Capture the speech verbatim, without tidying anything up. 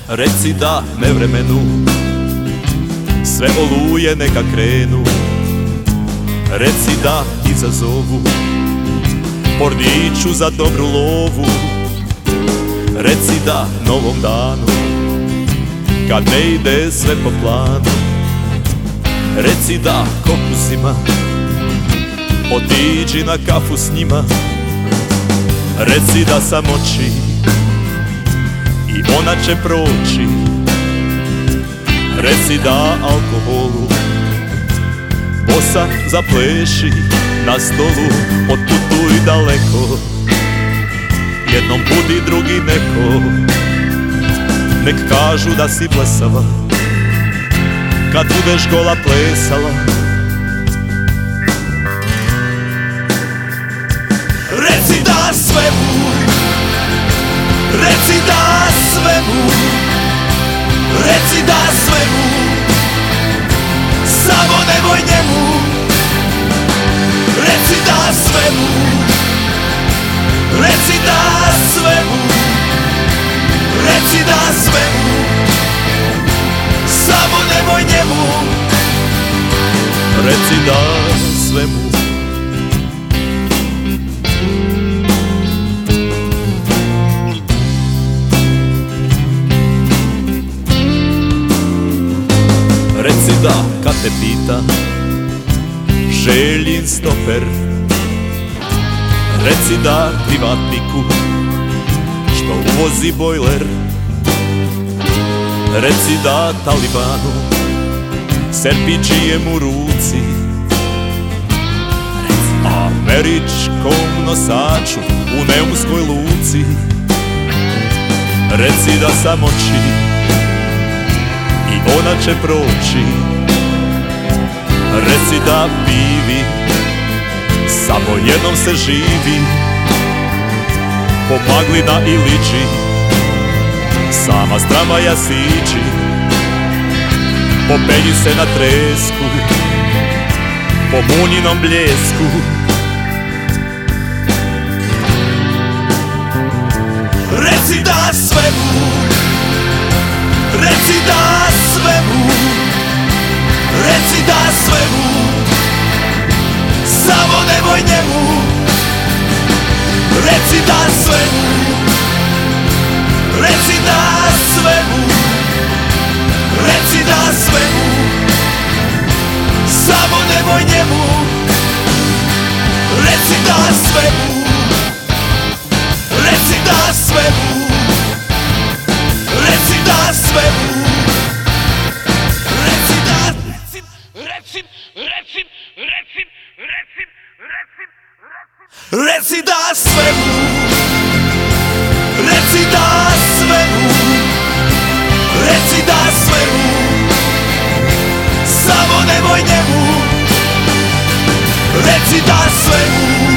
Reci da nevremenu, sve oluje neka krenu. Reci da izazovu porniću za dobru lovu. Reci da novom danu, kad ne ide sve po planu. Reci da kokusima, otiđi na kafu s njima. Reci da samoći i ona će proći. Reci da alkoholu bosa zapleši na stolu. Otputuj daleko, jednom budi drugi neko. Nek kažu da si blesava kad budeš gola plesala. Reci da svemu, reci da svemu, reci da svemu, samo nemoj njemu. Reci da svemu, reci da svemu, reci da svemu, samo nemoj njemu. Reci da svemu. Reci da kad te pita Željin stoper. Reci da privatniku što uvozi bojler. Reci da talibanu serpičijem u ruci. Američkom nosaču u neumskoj luci. Reci da samoći i ona će proći. Reci da pivi samo jednom se živi. Po magli na Ilići sama s tramvaja siđi. Popenji se na tresku po munjinom bljesku. Reci da svemu, reci da svemu, reci da svemu, samo nemoj njemu. Reci da svemu, reci da svemu, reci da svemu, samo nemoj njemu. Reci da svemu, reci da svemu, reci da svemu, reci da, reci, reci, reci, reci, reci, reci, reci da svemu, reci da svemu, reci da svemu, samo nemoj njemu. Reci da svemu,